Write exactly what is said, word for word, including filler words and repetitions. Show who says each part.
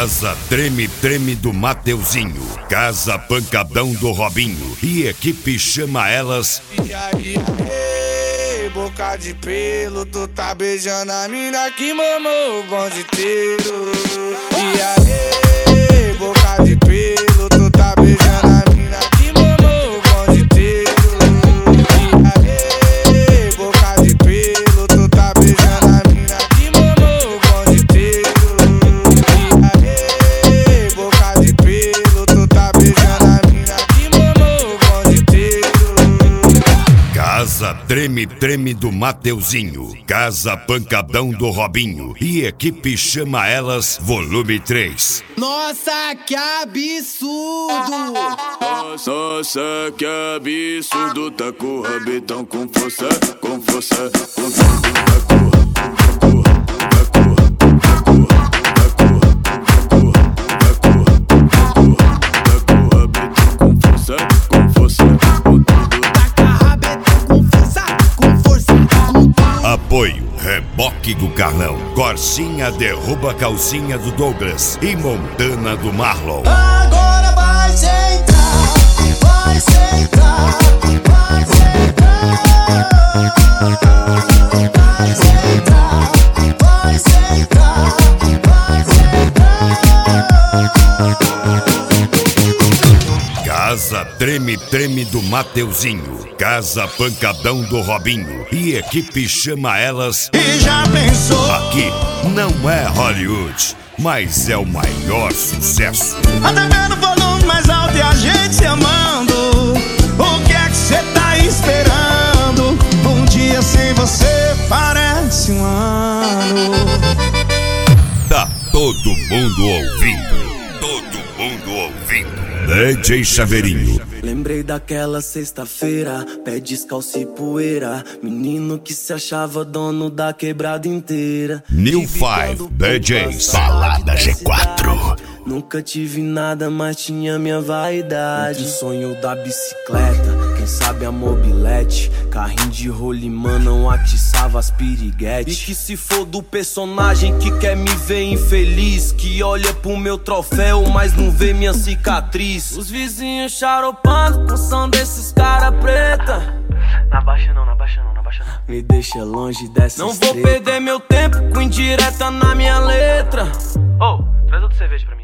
Speaker 1: Casa Treme Treme do Mateuzinho, Casa Pancadão do Robinho e equipe chama elas.
Speaker 2: E aí, aí, boca de pelo, tu tá beijando a mina que mamou o bonde inteiro. E aí, boca de pelo, tu tá beijando a mina que mamou o bonde inteiro. E aí, boca de pelo, tu tá beijando a mina que mamou o bonde inteiro. E aí, boca de pelo, tu tá beijando a mina que mamou o bonde inteiro.
Speaker 1: Casa Treme Treme do Mateuzinho, Casa Pancadão do Robinho e equipe chama elas volume três.
Speaker 3: Nossa, que absurdo!
Speaker 4: Nossa, que absurdo, tá com o rabetão com força, com força, com tudo, tá com
Speaker 1: Apoio, Reboque do Carlão, Corsinha derruba a calcinha do Douglas e Montana do Marlon.
Speaker 3: Agora vai sentar, vai sentar, vai sentar, vai sentar, vai sentar, vai sentar.
Speaker 1: Casa Treme Treme do Mateuzinho, Casa Pancadão do Robinho e equipe chama elas.
Speaker 3: E já pensou?
Speaker 1: Aqui não é Hollywood, mas é o maior sucesso.
Speaker 3: Até vendo o volume mais alto e a gente se amando. O que é que cê tá esperando? Um dia sem você parece um ano.
Speaker 1: Tá todo mundo ouvindo, todo mundo ouvindo. D J Chaveirinho.
Speaker 5: Lembrei daquela sexta-feira, pé descalço e poeira, menino que se achava dono da quebrada inteira.
Speaker 1: New Five D Js, Balada G quatro.
Speaker 5: Nunca tive nada, mas tinha minha vaidade. O sonho da bicicleta, quem sabe a mobilete, carrinho de rolimã não atiçava as piriguete. E que se for do personagem que quer me ver infeliz, que olha pro meu troféu, mas não vê minha cicatriz. Os vizinhos charopando com o som desses cara preta. Na baixa não, na baixa não, na baixa não. Me deixa longe dessa Não estreta. Vou perder meu tempo com indireta na minha letra. Oh, traz outra cerveja pra mim.